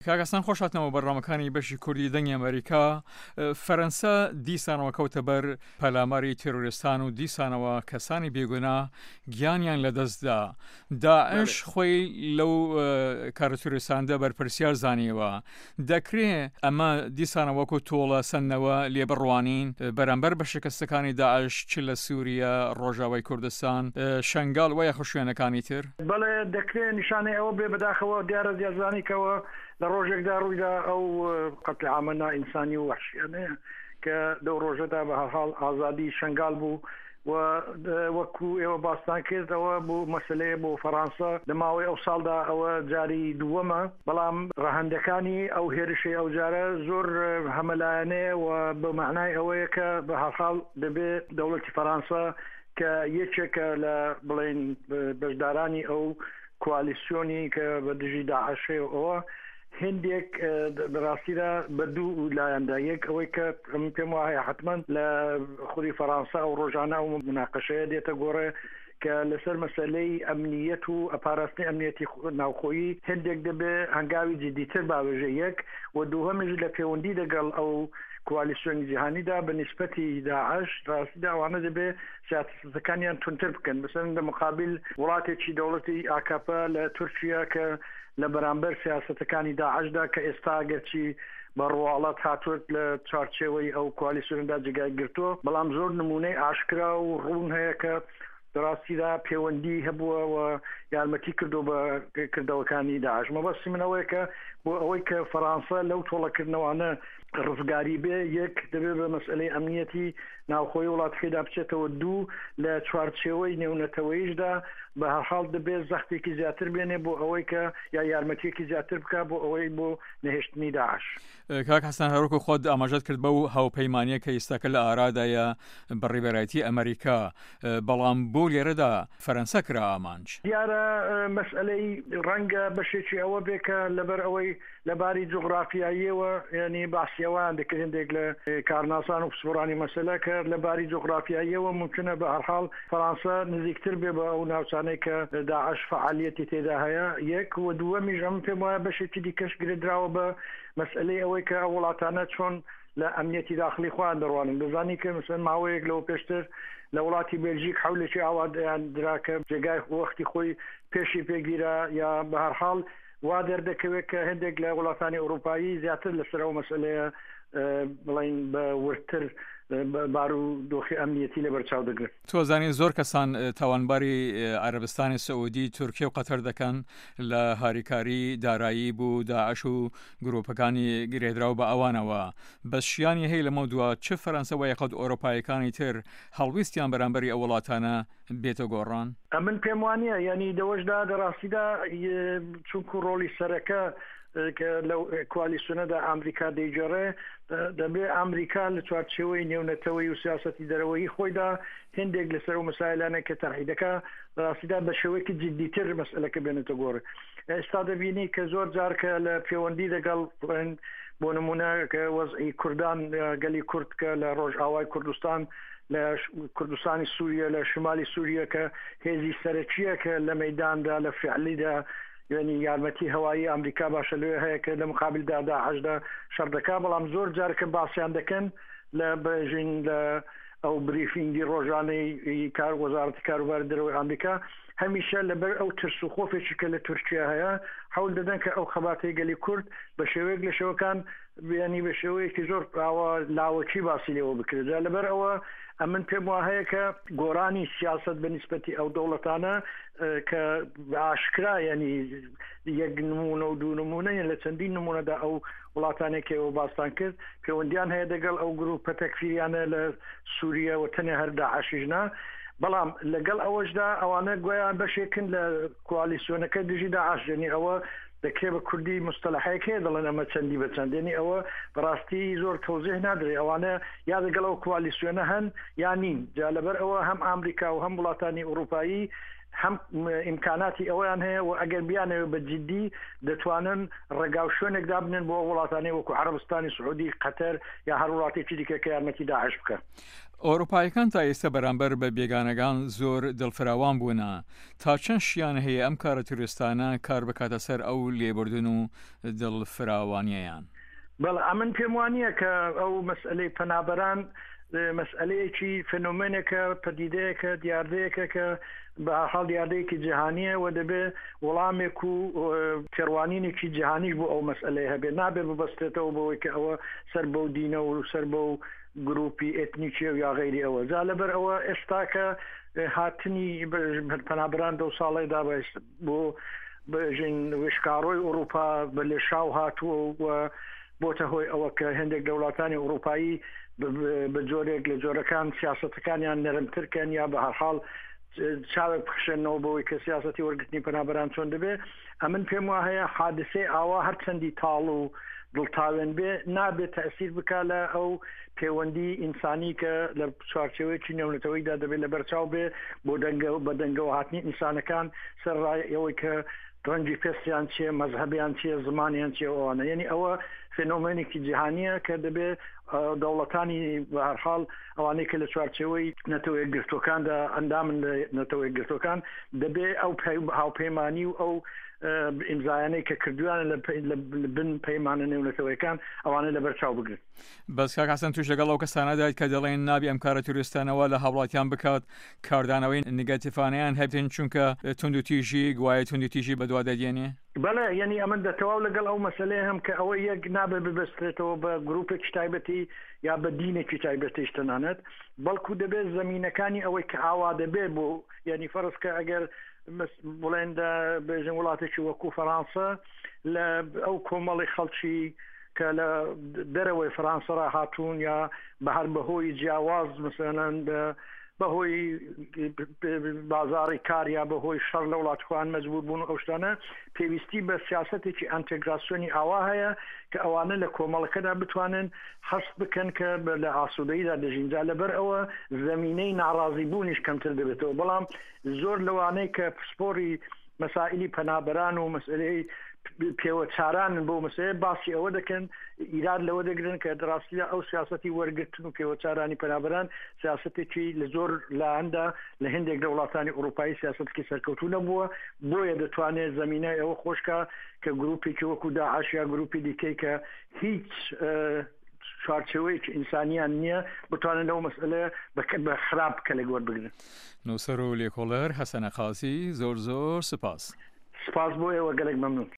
کاکەسان خۆشهاتنەوە بەڕامەکانی بەشی کوردی دەنگی ئەمریکا. فەرەنسا دیسانەوە کەوتە بەر پەلاماری تێرۆریستان و دیسانەوە کەسانی بێگونا گیانیان لەدەستدا. داعش خۆی لەو کارە تۆریستاندا بەرپرسیار زانیەوە. دەکرێت ئەمە دیسانە وەکو تۆڵە سندنەوە لێبڕوانین بەرامبەر بە شکستەکانی داعش چ لە سووریا، ڕۆژاوای کوردستان، شەنگال وایە خوشوێنەکانی تر؟ بەڵێ دەکرێت نیشانەی ئەوە بێ بەداخەوە دیارە دیارزانیکەوە لە ڕۆژێکدا ڕوویدا ئەو قەتل عامە ئینسانی و وحشیانەیە کە دەو ڕۆژەدا بە هەرحاڵ ئازادی شەنگال بوو و وەکو ئێوە باستان کردەوە بوو مەسلەیە بۆ فەرەنسا لە ماوەی ئەو ساڵدا ئەوە جاری دووەمە، بەڵام ڕەهەندەکانی ئەو هێرشەی ئەو جارە زۆر هەمەلایەنەیە و بە معنای ئەوەیە کە بە هەرحاڵ دەبێت دەوڵەتی فەرەنسا کە یەکێکە لە بڵێن بەشدارانی ئەو کوالیسیۆنی کە بە دژی داعشەوە هندێک بەڕاستیدا بە دوو لایەندا، یەک ئەوەی کە پێم وایە حتمما لە خوری فەرەنسا و ڕۆژانە و مناقەشەیە دێتە گۆڕێ کە لەسەر مەسەلەی ئەمنیەت و ئەپاراستنی ئەمنیەتی ناوخۆیی هندێک دەبێ هەنگاوی جدیتر باوێژە یەک و دووهەمیش لە پەیوەندی لەگەڵ ئەو کوالیسیۆنی جیهانیدا بە نیسبەتی داعش ڕاستیدا ئەوانە دەبێ سیاسەتەکانیان تونتر بکەن، مثلا لە مقابل وڵاتێکی دەوڵەتی ئاکاپە لە تورکیا کە لە بەرامبەر سیاسەتەکانی داعشدا کە ئێستا گەرچی بە ڕواڵەت هاتووت لە چارچێوەی ئەو کوالیسیۆندا جێگای گرتووە، بەڵام زۆر نمونەی ئاشکرا و ڕوون هەیە کە ڕاستیدا پەیوەندی هەبووە و یارمەتی کردو بە کردەوەکانی داعش. مەبەستی منەوەیە کە بۆ ئەوەی کە فەرەنسا لەو تۆڵەکردنەوەانە ڕزگاری بێ، یەک دەبێت بە مەسئلەی ئەمنیەتی ناوخۆی وڵاتەکەیدا بچێتەوە، دوو لە چوارچێوەی نێونەتەوەیشدا بە هەرحاڵ دەبێت زەختێکی زیاتر بێنێ بۆ ئەوەی کە یا یارمەتیەکی زیاتر بکە بۆ ئەوەی بۆ نەهێشتنی داعش. کاک حەسەن هەروەکو خۆت ئاماژەت کرد بەو هاوپەیمانیە کە ئێستاکە لە ئارادایە بەڕێبەرایەتی ئەمریکا، بەڵام بۆ لێرەدا فەرەنسا کرا ئامانج. دیارە مەسئلەی ڕەنگە بەشێکی ئەوە بێ کە لەبەر ئەوەی لەباری جوغرافیاییەوە یعنی باسیەوان دەکرێن هەندێک لە کارناسان و پسپۆرانی مەسەلە کە لەباری جوغرافیاییەوە ممکنە بە هەرحاڵ فەرەنسا نزیکتر بێ بە ئەو ناوچانەی کە داعش فعالیەتی تێدا هەیە، یەک و دووەمیش ئەم پێم وایە بەشێکی دیکەش گرێدراوە بە مەسئلەی ئەوەی کە ئەو وڵاتانە چۆن لە ئەمنیەتی داخلی خۆیان دەڕوانن. دەزانی کە مثلا ماوەیەک لەوە پێشتر لە وڵاتی بێلژیک حولێکی ئاوادیان درا کە جێگای وەختی خۆی پێشی پێگیرە یا بە هەرحاڵ وا دەردەکەوێت کە هەندێک لە وڵاتانی ئەوروپایی زیاتر لەسەر ئەو مەسئلەیە بڵین بە ورتر بار و دۆخی ئەمنیەتی لە بەرچاو دەگرن. تۆزانی زۆر کەسان تاوانباری عەرەبستانی سەعودی، تورکیە و قەتەر دەکەن لە هاریکاری دارایی بوو داعش و گرۆپەکانی گرێدراو بە ئەوانەوە. بەشیانی هەیە لەمە دووە چه فەرەنسا و یەخەت ئۆروپایەکانی تر هەڵویستیان بەرامبەری ئەو وڵاتانە بێتە گۆڕان؟ ئەمن پێم وانییە، یعنی دەوەشدا دەڕاستیدا چونکو ڕۆڵی سەرەکە کە لەو کوالیسیۆنەدا ئەمریکا دەیجێڕێ، دەبێ ئەمریکا لە چوارچێوەی نێونەتەوەی و سیاسەتی دەرەوەی خۆیدا هێندێک لەسەر و مەسایلانە کە تەرحیدەکە ڕاستیدا بە شێوەیەکی جدیتر مەسئلەکە بێنێتە گۆڕێ. ئێستا دەبینی کە زۆر جار کە لە پەیوەندی لەگەڵ بۆ نمونە کە وەزعی کوردان گەلی کورد کە لە ڕۆژئاوای کوردستان لە کوردستانی سووریا لە شمالی سووریا کە هێزی سەرەکیە کە لە مەیداندا لە فعلیدا یعنی یارمەتی هەوایی ئەمریکا باشە لێ هەیە کە لە مقابلدا داعشدا شەردەکە، بەڵام زۆر جارکە باسییان دەکەن لە بەژین لە ئەو بریفینگی ڕۆژانەی کار وەزارەتی کاروبار دەرەوەی ئەمریکا هەمیشە لەبەر ئەو ترس و خۆفێکی کە لە تورکیا هەیە حەول دەدەن کە ئەو خەباتەی گەلی کورد بە شێوەیەک لە شێوەکان بیانی بە شێوەیەکی زۆر لاوەکی باسی لێەوە بکرێت. لەبەر ئەوە ئەمن پێم وا هەیە کە گۆڕانی سیاست بە نیسبەتی ئەو دەوڵەتانە کە ئاشکرا یعنی یەک نمونە و دوو نمونەیە لە چەندین نمونەدا ئەو وڵاتانێکی ئەوە باستان کرد پەیوەندیان هەیە دەگەڵ ئەو گروپە تەکفیریانە لە سووریا و تەنیا هەر داعشیژنا، بەڵام لەگەڵ ئەوەشدا ئەوانە گویان بەشێکن لە کوالیسیۆنەکە دژی داعش، یعنی ئەوە دەکرێت بە کوردی مستەلەحەیەک هەیە دەڵێن ئەمە چەندی بە چەندێنی ئەوە بەڕاستی زۆر تەوزیح نادرێت، ئەوانە یا دەگەڵ ئەو کوالیسیۆنە هەن یا نین. جا لەبەر ئەوە هەم ئەمریکا و هەم وڵاتانی ئەوروپایی هەم ئیمکاناتی ئەویان هەیە و ئەگەر بیانەوە بە جددی دەتوانن ڕێگا و شوێنێکدا بنن بۆ وڵاتانی وەکو عەرەبستانی سعودی قەتەر یا هەر وڵاتێکی دیکە کە یارمەتی داعش بکە. ئەوروپایەکان تا ئێستا بەرامبەر بە بێگانەکان زۆر دڵفراوان بوونە تا چەند شیان هەیە ئەم کارە توریستانە کار بکاتە سەر ئەو لێبوردن و دڵفراوانیەیان. بەڵێ ئەمن پێم وانییە کە ئەو مەسئلەی پەنابەران مەسئلەیەکی فێنۆمێنێکە پەدیدەیەکە دیاردەیەکە کە بە حاڵ دیاردەیەکی جیهانیە و دەبێ وەڵامێک و تێڕوانینێکی جیهانیش بۆ ئەو مەسئلەی هەبێ نابێت ببەستێتەوە بەوەی کە ئەوە سەر بەو دینە و سەر بەو گروپی ئێتنیکی و یا غەیری ئەوە جا لەبەر ئەوە ئێستا کە هاتنی پەنابەران دەو ساڵێدا بۆ بژین وشکاڕۆی ئەوروپا بە لێشاو هاتووە و بۆتە هۆی ئەوە کە هەندێک دەوڵاتانی ئەوروپایی بە جۆرێک لە جۆرەکان سیاسەتەکانیان نەرمترکەن یا بە هەرحاڵ چاوێک بخشێنەوە بۆی کە سیاسەتی وەرگرتنی پەنابەران چۆن دەبێ ئەمن پێم وایە هەیە حادثەی ئاوا هەرچەندی تاڵ و دڵتاوێن بێ نابێت تەئسیر بکە لە ئەو پەیوەندی ئینسانی کە لە چوارچێوەیەکی نێونەتەوەیدا دەبێت لە بەرچاو بێ بۆ بە دەنگەوە هاتنی ئینسانەکان سەرڕای ئەوەی کە ڕەنگی پێستیان چیە مەزهەبیان چیە زمانیان چیە ئەوانە یعنی ئەوە فێنۆمێنێکی جیهانیە کە دەبێ دەوڵەتانی بە هەرحاڵ ئەوانەی کە لە چوارچێوەی نەتەوە یەکگرتوەکاندا ئەندامن لە نەتەوە یەکگرتوەکان دەبێ ئەو هاوپەیمانی و ئەو ئیمزایانەی کە کردویانە لە بن پەیمانە نێونەتەوەیەکان ئەوانە لە بەرچاو بگرن. بەس کاک حەسەن توش لەگەڵ ئەو کەسانەدایت کە دەڵێن نابی ئەم کارە توریستانەوە لە هاوڵاتیان بکات کاردانەوەی نیگاتیڤانەیان هەبێن چونکە توندوتیژی گوایە توندوتیژی بەدوا دەدێنێ. بەڵێ یعنی ئەمن دەتەواو لەگەڵ ئەو مەسەلەیە هەم کە ئەوە یەک نابێ ببەسترێتەوە بە گروپێکی تایبەتی یا بە دینێکی تایبەتیش تەنانەت بەڵکو دەبێت زەمینەکانی ئەوەی کە ئاوا دەبێ بۆ یعنی فەرز کە ئەگەر بڵێن بێژن وڵاتێکی وەکو فەرانسە لە ئەو کۆمەڵی خەڵکی کە لە دەرەوەی فەرانسەرا هاتوون یا بە هەر بەهۆی جیاواز مثلەن بەهۆی بازاڕی کار یا بەهۆی شەڕ لە وڵاتخوان مەجبور بوون ئەو شتانە پێویستی بە سیاسەتێکی ئەنتێگراسیۆنی ئاوا هەیە کە ئەوانە لە کۆمەڵەکەدا بتوانن هەست بکەن کە لە ئاسوودەییدا دەژینجا لەبەر ئەوە زەمینەی ناڕازی بوونیش کەمتر دەبێتەوە بەڵام زۆر لەوانەی کە پسپۆری مەسائلی پەنابەران و مەسئلەی پێوە چاران بۆ مەسەیە باسی ئەوە دەکەن ئیراد لەوە دەگرن کە دراستیدا ئەو سیاسەتی وەرگرتن و پێوە چارانی پەنابەران سیاسەتێکی لە زۆر لاەندا لە هەندێک لە وڵاتانی ئەوروپایی سیاسەتێکی سەرکەوتوو نەبووە بۆیە دەتوانێت زەمینە ئەوە خۆشکە کە گروپێکی وەکو داعش یا گروپی دیکەی کە هیچ چوارچێوەیەکی ئینسانیان نییە بتوانن لەو مەسئلە بە خراپ کە لێک وەربگرن. نووسەر و لێکۆڵەر حەسەنە قاسی زۆر سپاس بۆ ئێوە گەلێک مەمنون.